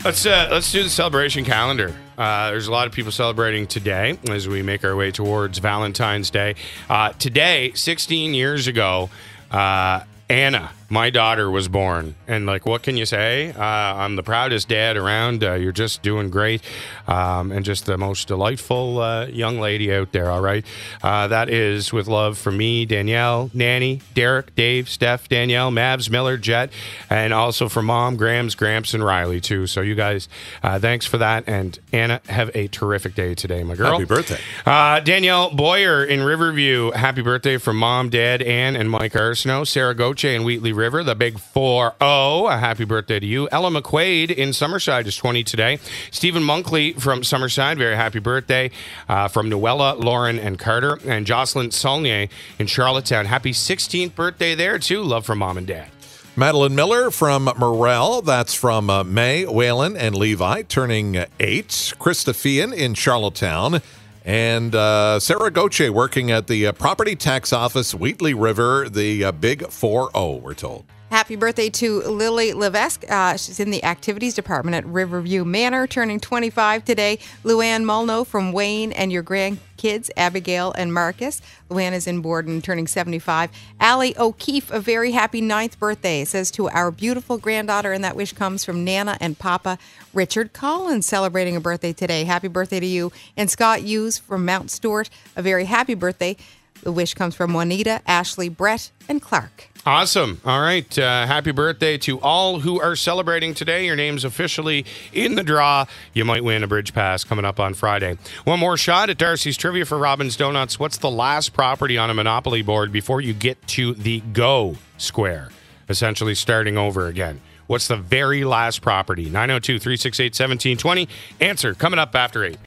Let's do the celebration calendar. There's a lot of people celebrating today as we make our way towards Valentine's Day. Today, 16 years ago, Anna, my daughter, was born. And, what can you say? I'm the proudest dad around. You're just doing great. And just the most delightful young lady out there, all right? That is with love from me, Danielle, Nanny, Derek, Dave, Steph, Danielle, Mavs, Miller, Jet, and also from Mom, Grams, Gramps, and Riley, too. So you guys, thanks for that. And Anna, have a terrific day today, my girl. Happy birthday. Danielle Boyer in Riverview, happy birthday from Mom, Dad, Ann, and Mike Arsenault. Sarah Goche in Wheatley River, the big 4-0. A happy birthday to you. Ella McQuaid in Summerside is 20 today. Stephen Monkley from Summerside, very happy birthday. From Noella, Lauren, and Carter. And Jocelyn Saulnier in Charlottetown. Happy 16th birthday there, too. Love from Mom and Dad. Madeline Miller from Morel. That's from May, Whalen, and Levi, turning 8. Krista Fian in Charlottetown. And Sarah Goche working at the Property Tax Office, Wheatley River, the big 4-0, we're told. Happy birthday to Lily Levesque. She's in the activities department at Riverview Manor, turning 25 today. Luann Mulno from Wayne and your grandkids, Abigail and Marcus. Luann is in Borden, turning 75. Allie O'Keefe, a very happy 9th birthday. It says to our beautiful granddaughter, and that wish comes from Nana and Papa Richard Collins, celebrating a birthday today. Happy birthday to you. And Scott Hughes from Mount Stewart, a very happy birthday. The wish comes from Juanita, Ashley, Brett, and Clark. Awesome. All right. Happy birthday to all who are celebrating today. Your name's officially in the draw. You might win a bridge pass coming up on Friday. One more shot at Darcy's Trivia for Robin's Donuts. What's the last property on a Monopoly board before you get to the go square? Essentially starting over again. What's the very last property? 902-368-1720. Answer coming up after 8.